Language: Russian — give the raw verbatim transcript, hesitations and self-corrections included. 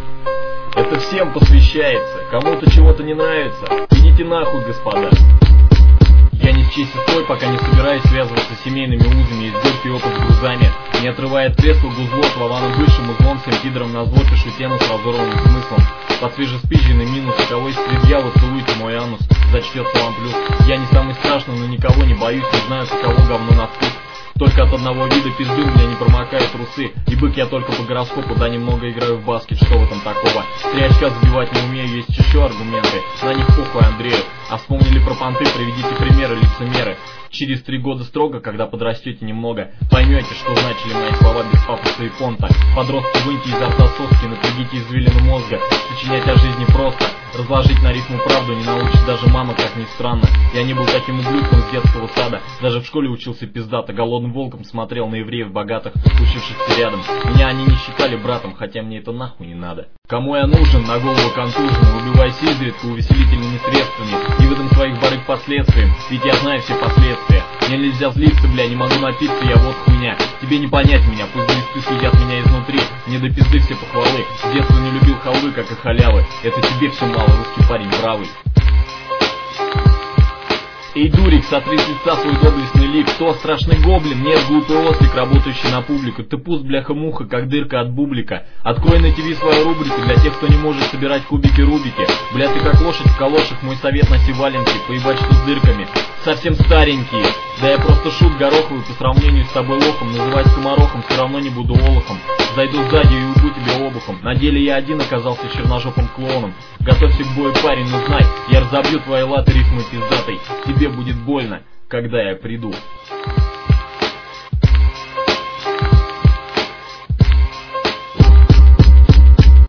Это всем посвящается. Кому-то чего-то не нравится, идите нахуй, господа. Я не с чести стой, пока не собираюсь связываться с семейными узами и с горький опыт с грузами. Не отрывая от кресла гузло, словами бывшим узлом, всем пидором назло пишу тему с разорванным смыслом. Под свежеспизженный минус, у кого есть предъя, вы целуйте мой анус, зачтется вам плюс. Я не самый страшный, но никого не боюсь, не знаю, каково говно на вкус. Только от одного вида пизды у меня не промокают трусы. И бык я только по гороскопу, да немного играю в баскет, что в этом такого? Три очка забивать не умею, есть еще аргументы, на них похуй Андрею. А вспомнили про понты, приведите примеры, лицемеры. Через три года строго, когда подрастете немного, поймете, что значили мои слова без пафоса и понта. Подростки, выньте из автососки, напрягите извилины мозга. Сочинять о жизни просто, разложить на рифму правду не научит даже мама, как ни странно. Я не был таким ублюдком с детского сада, даже в школе учился пиздато, голодным волком смотрел на евреев богатых, учившихся рядом. Меня они не считали братом, хотя мне это нахуй не надо. Кому я нужен, на голову контужен, убивайся изредка увеселительными средствами, и в этом своих барыг последствиям, ведь я знаю все последствия. Мне нельзя злиться, бля, не могу напиться, я вот хуйня. Тебе не понять меня, пусть глисты следят меня изнутри. Мне до пизды все похвалы, с детства не любил халвы, как и халявы. Это тебе все мало, русский парень бравый. Эй, дурик, сотри с лица свой доблестный лик. Кто страшный гоблин? Нет, глупый ослик, работающий на публику. Ты пуст, бляха-муха, как дырка от бублика. Открой на ТВ свою рубрику для тех, кто не может собирать кубики-рубики. Бля, ты как лошадь в калошах, мой совет, носи валенки, поебать что с дырками. Совсем старенькие. Да я просто шут гороховый по сравнению с тобой лохом. Называть скоморохом, все равно не буду олухом. Зайду сзади и убу тебе обухом. На деле я один оказался черножопым клоуном. Готовься к бою, парень, но знай, я разобью твои латы рифмой пиздатой. Тебе будет больно, когда я приду.